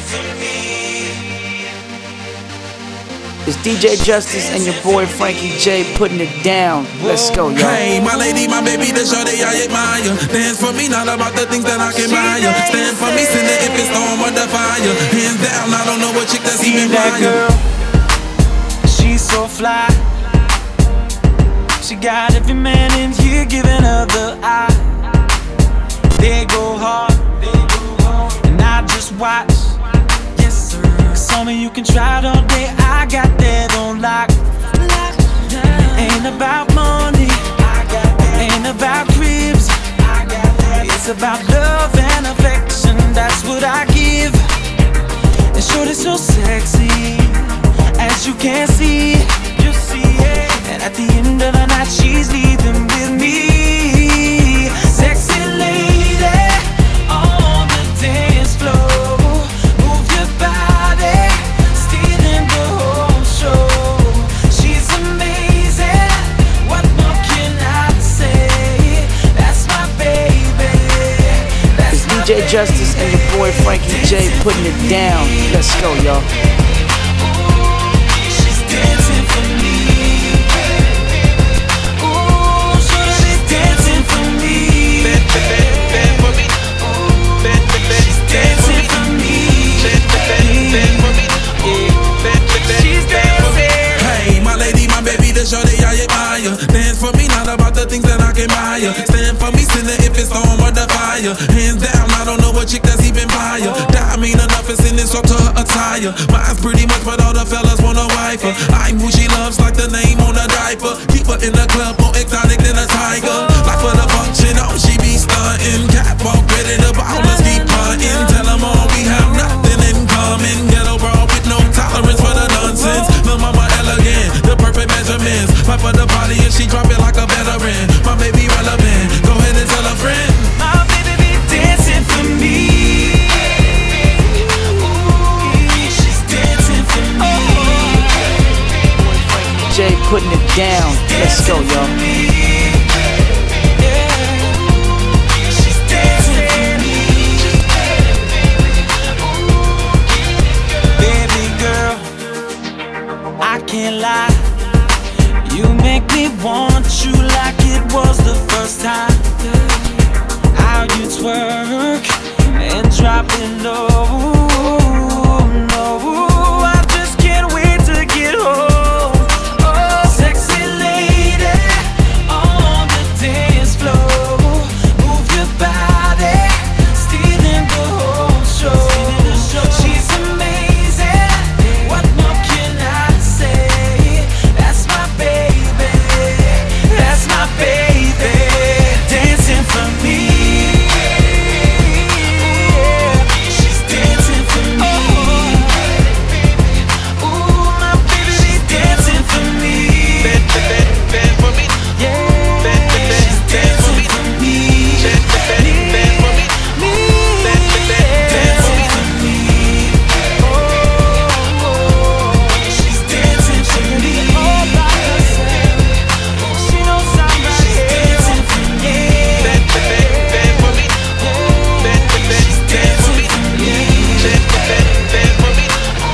It's DJ Justice and your boy Frankie J putting it down. Let's go, y'all. Hey, my lady, my baby, the shorty I admire. Dance for me, not about the things that I can buy. Stand for me, send it if it's storm or the fire. Hands down, I don't know what chick that's even that fire. girl, she's so fly. She got every man in here giving her the eye. They go hard, and I just watch. Yes, sir. Cause on me you can try it all day. I got that on lock. Ain't about money, ain't about cribs. It's about love and affection. That's what I give. And shorty's so sexy, as you can see. You see it. And at the end of the night, she's leaving with me. Sexy lady on the dance floor, move your body, stealing the whole show. She's amazing, what more can I say? That's my baby. It's DJ Justice and your boy Frankie J putting it down. Let's go, y'all. She's dancing for me. Ooh, she's dancing for me. She's dancing for me. She's dancing. Hey, my lady, my baby, the shorty I admire. Dance for me, not about the things that I can buy. Stand for me, send it if it's storm or the fire. Hands down, I don't know what chick that's even fire. That mean enough is in this sort of attire. Mine's pretty much, but all the fellas want a wife. I'm who she loves, like the name on a diaper. Keep her in the club, more exotic than a tiger. Like for the function, oh, she be stunting. Catwalk, ready to ball, let's keep hunting. Tell them all we have nothing in common. Ghetto bro with no tolerance for the nonsense. Lil' mama elegant, the perfect measurements. Fight for the body and she drop it like a veteran. My baby relevant, go ahead and tell a friend. My baby be dancing for me. Ooh, she's dancing for me. Jay putting it down. Let's go, y'all. She's dancing for me. Baby girl, I can't lie. You make me want you like it was the first time. How you twerk and drop it low.